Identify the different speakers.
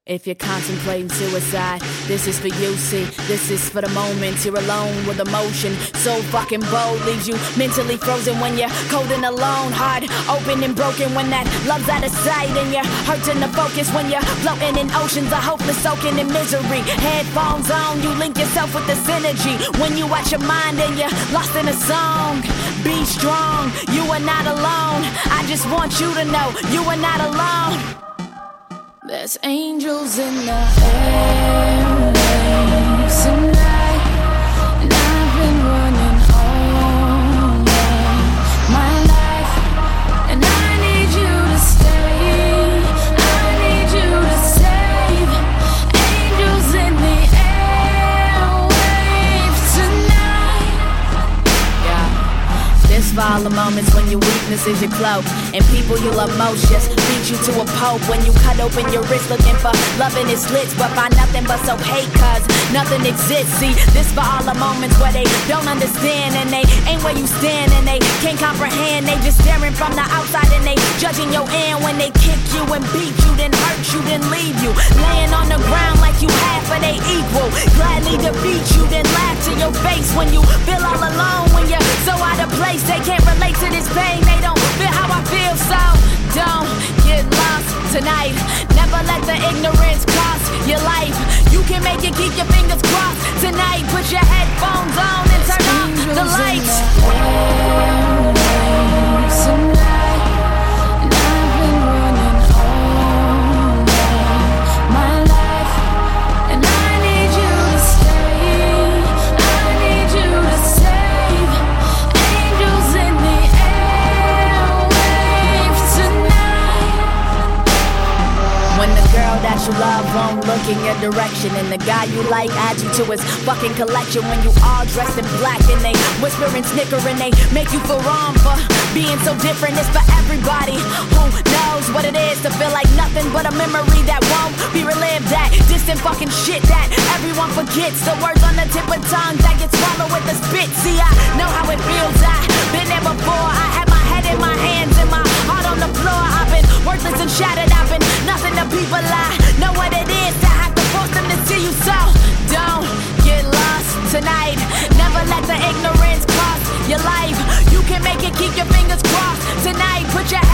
Speaker 1: If you're contemplating suicide, this is for you, see. This is for the moments you're alone with emotion. So fucking bold, leaves you mentally frozen when you're cold and alone. Heart open and broken when that love's out of sight. And you're hurting to focus when you're floating in oceans of hopeless, soaking in misery. Headphones on, you link yourself with the synergy. When you watch your mind and you're lost in a song. Be strong, you are not alone. I just want you to know, you are not alone. There's angels in the airwaves tonight, and I've been running all my life, and I need you to stay. I need you to save. Angels in the airwaves tonight. Yeah, this for all the moments when your weakness is your cloak, and people you love most just beat you to a pulp. When you cut open your wrist looking for love in its slits, but find nothing but so hate, cause nothing exists. See, this for all the moments where they don't understand, and they ain't where you stand, and they can't comprehend. They just staring from the outside and they judging your end. When they kick you and beat you, then hurt you, then leave you laying on the ground like you half of they equal. Gladly defeat you, then laugh to your face when you feel all alone. When you're so out of place, they can't relate to this pain. They don't feel how I feel, so don't get lost tonight. Never let the ignorance cost your life. You can make it, keep your fingers crossed tonight. Put your headphones on and turn off the lights. Tonight, and I've been running all my life, and I need you to stay. I need you to save. Angels in the airwaves tonight. When the girl that you love won't look in your direction, and the guy you like adds you to his fucking collection. When you all dressed in black and they whisper and snicker and they make you feel wrong for being so different. It's for everybody who knows what it is to feel like nothing but a memory that won't be relived. That distant fucking shit that everyone forgets. The words on the tip of tongue that get swallowed with the spit. See, I know how it feels. I've been there before. I had my head in my hands and my heart on the floor. I've been worthless and shattered. I've been nothing to people. I know what it is to have to force them to see you. So don't get lost tonight. Never let the ignorance cost your life. You can make it, keep your fingers crossed tonight. Put your